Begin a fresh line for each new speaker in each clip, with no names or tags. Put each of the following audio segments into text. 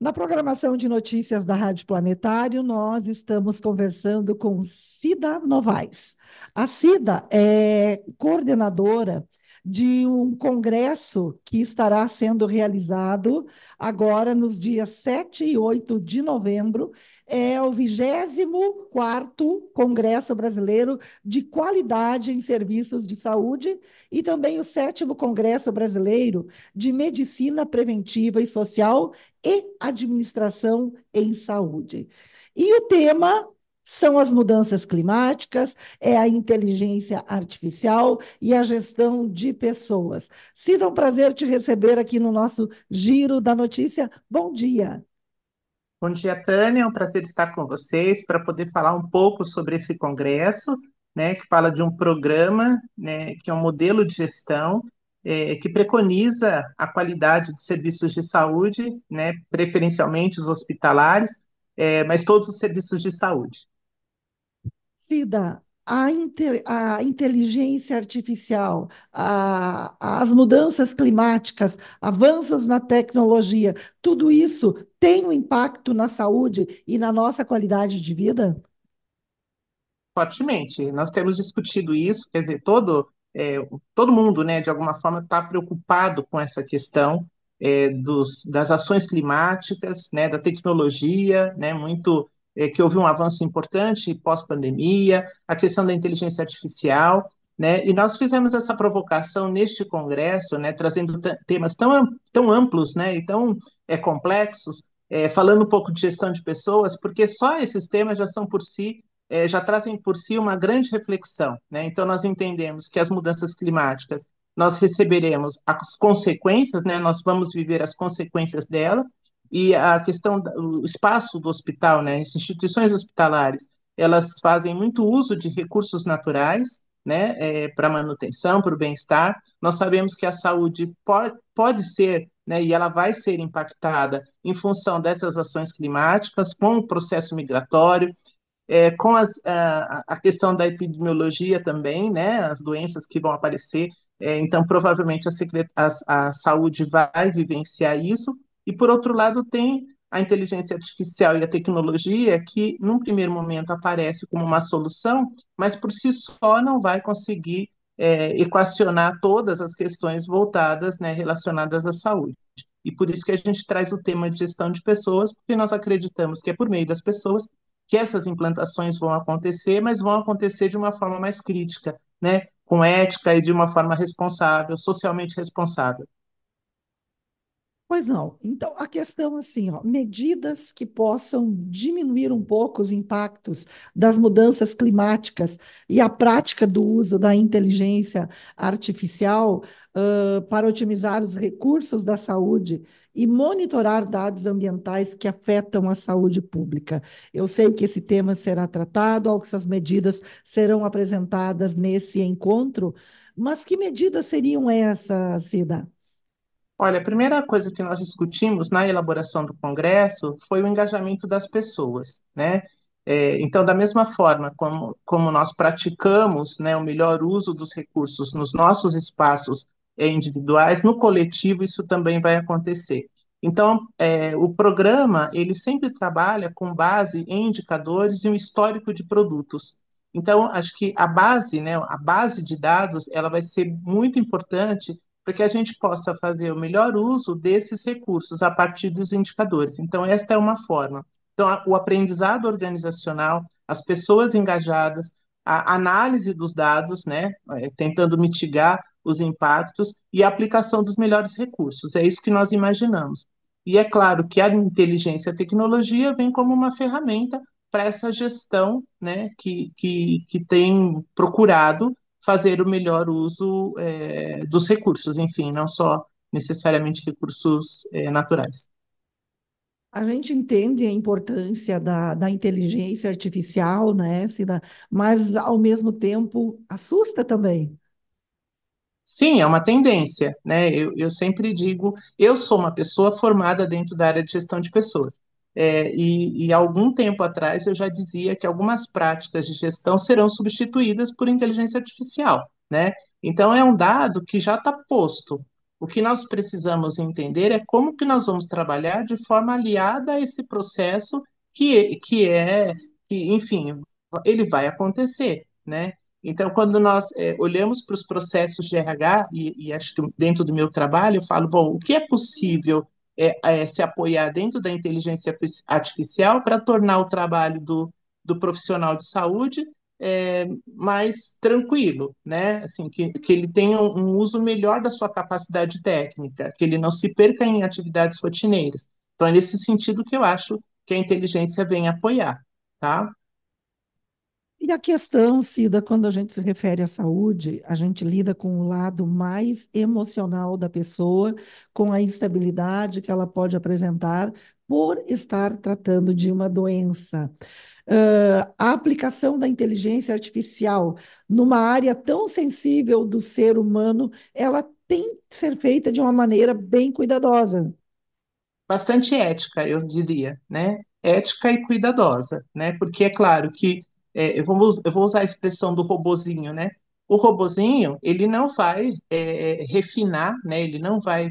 Na programação de notícias da Rádio Planetário, nós estamos conversando com Cida Novaes. A Cida é coordenadora de um congresso que estará sendo realizado agora nos dias 7 e 8 de novembro. É o 24º Congresso Brasileiro de Qualidade em Serviços de Saúde e também o 7º Congresso Brasileiro de Medicina Preventiva e Social e administração em saúde. E o tema são as mudanças climáticas, é a inteligência artificial e a gestão de pessoas. Cida, é um prazer te receber aqui no nosso Giro da Notícia. Bom dia.
Bom dia, Tânia. É um prazer estar com vocês para poder falar um pouco sobre esse congresso, né, que fala de um programa, né, que é um modelo de gestão, que preconiza a qualidade dos serviços de saúde, né, preferencialmente os hospitalares, mas todos os serviços de saúde.
Cida, a inteligência artificial, as mudanças climáticas, avanços na tecnologia, tudo isso tem um impacto na saúde e na nossa qualidade de vida?
Fortemente. Nós temos discutido isso, quer dizer, todo mundo, né, de alguma forma, está preocupado com essa questão das ações climáticas, né, da tecnologia, né, que houve um avanço importante pós-pandemia, a questão da inteligência artificial, né, e nós fizemos essa provocação neste congresso, né, trazendo temas tão amplos, né, e tão complexos, falando um pouco de gestão de pessoas, porque só esses temas já são por si já trazem por si uma grande reflexão, né? Então, nós entendemos que as mudanças climáticas, nós receberemos as consequências, né? Nós vamos viver as consequências dela, e a questão do espaço do hospital, né? As instituições hospitalares, elas fazem muito uso de recursos naturais, né? Para manutenção, para o bem-estar. Nós sabemos que a saúde pode ser, né, e ela vai ser impactada em função dessas ações climáticas, com o processo migratório, com a questão da epidemiologia também, né, as doenças que vão aparecer, então provavelmente a saúde vai vivenciar isso, e por outro lado tem a inteligência artificial e a tecnologia que num primeiro momento aparece como uma solução, mas por si só não vai conseguir equacionar todas as questões voltadas, né, relacionadas à saúde. E por isso que a gente traz o tema de gestão de pessoas, porque nós acreditamos que é por meio das pessoas que essas implantações vão acontecer, mas vão acontecer de uma forma mais crítica, né? Com ética e de uma forma responsável, socialmente responsável.
Pois não. Então, a questão assim, ó, medidas que possam diminuir um pouco os impactos das mudanças climáticas e a prática do uso da inteligência artificial, para otimizar os recursos da saúde e monitorar dados ambientais que afetam a saúde pública. Eu sei que esse tema será tratado, essas medidas serão apresentadas nesse encontro, mas que medidas seriam essas, Cida?
Olha, a primeira coisa que nós discutimos na elaboração do Congresso foi o engajamento das pessoas, né? Então, da mesma forma como nós praticamos, né, o melhor uso dos recursos nos nossos espaços individuais, no coletivo isso também vai acontecer. Então, o programa, ele sempre trabalha com base em indicadores e um histórico de produtos. Então, acho que a base, né, a base de dados, ela vai ser muito importante para que a gente possa fazer o melhor uso desses recursos a partir dos indicadores. Então, esta é uma forma. Então, o aprendizado organizacional, as pessoas engajadas, a análise dos dados, né, tentando mitigar os impactos e a aplicação dos melhores recursos. É isso que nós imaginamos. E é claro que a inteligência e a tecnologia vem como uma ferramenta para essa gestão, né, que tem procurado fazer o melhor uso dos recursos, enfim, não só necessariamente recursos naturais.
A gente entende a importância da inteligência artificial, né, Cida? Mas, ao mesmo tempo, assusta também.
Sim, é uma tendência, né? Eu sempre digo, eu sou uma pessoa formada dentro da área de gestão de pessoas. E há algum tempo atrás eu já dizia que algumas práticas de gestão serão substituídas por inteligência artificial, né? Então é um dado que já está posto. O que nós precisamos entender é como que nós vamos trabalhar de forma aliada a esse processo que, enfim, ele vai acontecer, né? Então, quando nós olhamos para os processos de RH, e acho que dentro do meu trabalho, eu falo, bom, o que é possível se apoiar dentro da inteligência artificial para tornar o trabalho do profissional de saúde mais tranquilo, né? Assim, que ele tenha um uso melhor da sua capacidade técnica, que ele não se perca em atividades rotineiras. Então, é nesse sentido que eu acho que a inteligência vem apoiar, tá?
E a questão, Cida, quando a gente se refere à saúde, a gente lida com o lado mais emocional da pessoa, com a instabilidade que ela pode apresentar por estar tratando de uma doença. A aplicação da inteligência artificial numa área tão sensível do ser humano, ela tem que ser feita de uma maneira bem cuidadosa.
Bastante ética, eu diria, né? Ética e cuidadosa, né? Porque é claro que eu vou usar a expressão do robozinho, né? O robozinho, ele não vai refinar, né? Ele não vai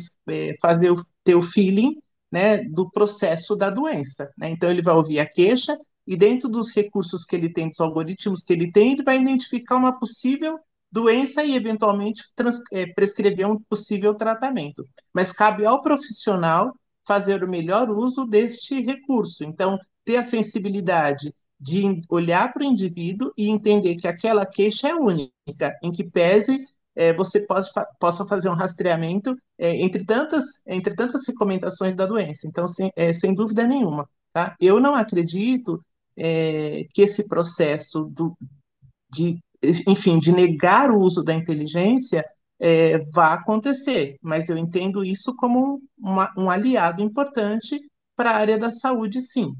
ter o feeling, né, do processo da doença, né? Então ele vai ouvir a queixa e dentro dos recursos que ele tem, dos algoritmos que ele vai identificar uma possível doença e eventualmente prescrever um possível tratamento. Mas cabe ao profissional fazer o melhor uso deste recurso. Então, ter a sensibilidade de olhar para o indivíduo e entender que aquela queixa é única, em que pese você possa fazer um rastreamento entre tantas recomendações da doença. Então, sem dúvida nenhuma. Tá? Eu não acredito que esse processo de, enfim, de negar o uso da inteligência vá acontecer, mas eu entendo isso como um aliado importante para a área da saúde, sim.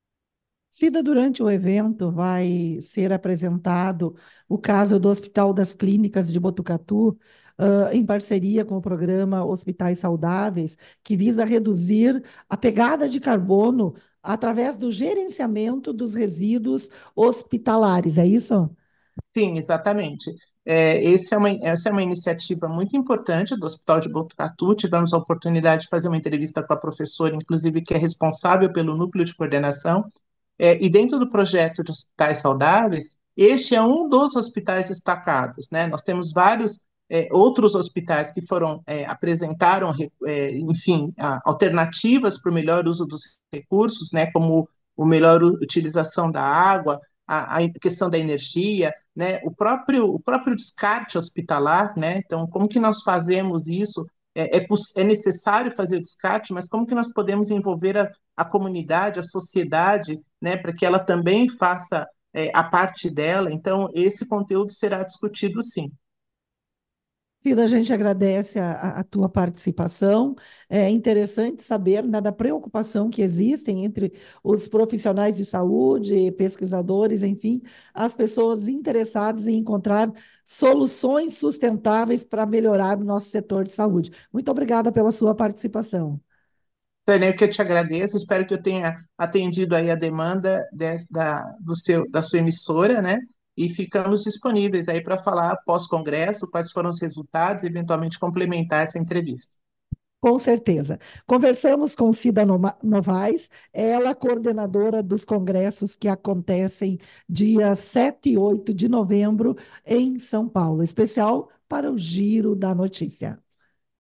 Cida, durante o evento vai ser apresentado o caso do Hospital das Clínicas de Botucatu, em parceria com o programa Hospitais Saudáveis, que visa reduzir a pegada de carbono através do gerenciamento dos resíduos hospitalares, é isso?
Sim, exatamente. Essa é uma iniciativa muito importante do Hospital de Botucatu. Tivemos a oportunidade de fazer uma entrevista com a professora, inclusive, que é responsável pelo núcleo de coordenação. E dentro do projeto de hospitais saudáveis, este é um dos hospitais destacados, né? Nós temos vários outros hospitais que apresentaram, enfim, alternativas para o melhor uso dos recursos, né? Como o melhor utilização da água, a questão da energia, né? O próprio descarte hospitalar, né? Então, como que nós fazemos isso? É necessário fazer o descarte, mas como que nós podemos envolver a comunidade, a sociedade, né, para que ela também faça a parte dela. Então, esse conteúdo será discutido sim.
Cida, a gente agradece a tua participação. É interessante saber, né, da preocupação que existem entre os profissionais de saúde, pesquisadores, enfim, as pessoas interessadas em encontrar soluções sustentáveis para melhorar o nosso setor de saúde. Muito obrigada pela sua participação.
Tânia, eu que eu te agradeço, espero que eu tenha atendido aí a demanda da sua emissora, né? E ficamos disponíveis aí para falar pós-congresso, quais foram os resultados, e eventualmente complementar essa entrevista.
Com certeza. Conversamos com Cida Novaes, ela coordenadora dos congressos que acontecem dia 7 e 8 de novembro em São Paulo, especial para o Giro da Notícia.